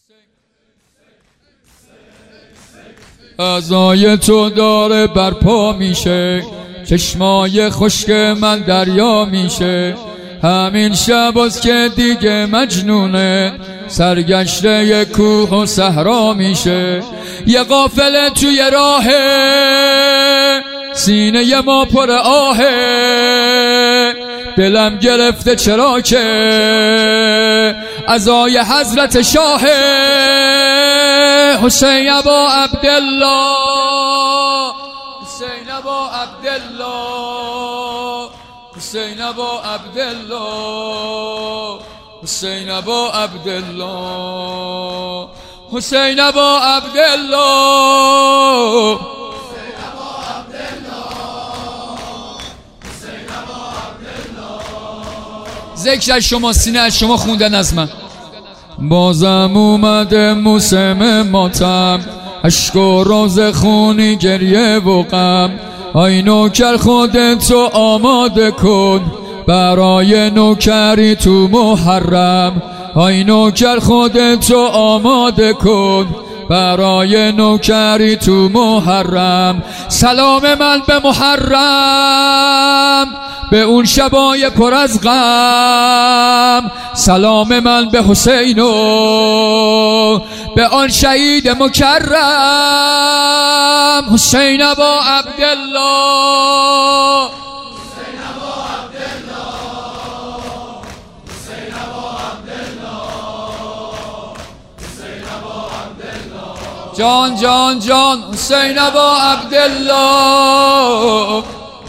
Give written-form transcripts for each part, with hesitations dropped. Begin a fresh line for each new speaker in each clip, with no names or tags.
اعضای تو داره برپا میشه، چشمای خشک من دریا میشه. همین شباز که دیگه مجنونه، سرگشته یه کوه و صحرا میشه. یه قافله توی راهه، سینه ما پر آهه. دلم گرفته چرا که عزای حضرت شاه حسین ابا عبدالله، حسین ابا عبدالله، حسین ابا عبدالله، حسین ابا عبدالله، حسین ابا عبدالله. ذکر از شما، سینه از شما، خوندن از من. بازم اومده موسم ماتم، اشک و روز خونی، گریه و غم. آی نوکر خودتو آماده کن برای نوکری تو محرم. آی نوکر خودتو آماده کن برای نوکری تو محرم. سلام من به محرم، به اون شبای پر از غم. سلام من به حسین و به آن شهید مکرم. حسین ابا عبدالله، حسین ابا عبدالله، حسین ابا عبدالله، حسین ابا عبدالله. جان جان جان حسین ابا عبدالله،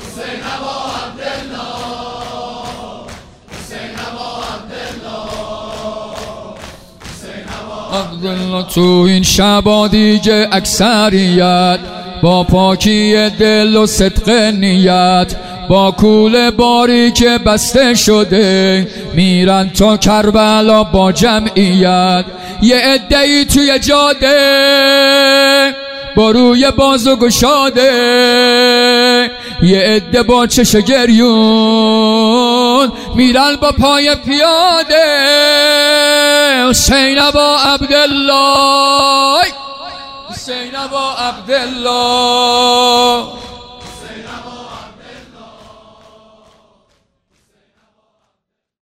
عبدالله. تو این شبا دیگه اکثریت با پاکی دل و صدق نیت، با کول باری که بسته شده میرن تا کربلا با جمعیت. یه عده‌ای توی جاده با روی باز و گشاده، یه عده با چش گریون میرن با پای پیاده. حسین ابا عبدالله، حسین ابا عبدالله.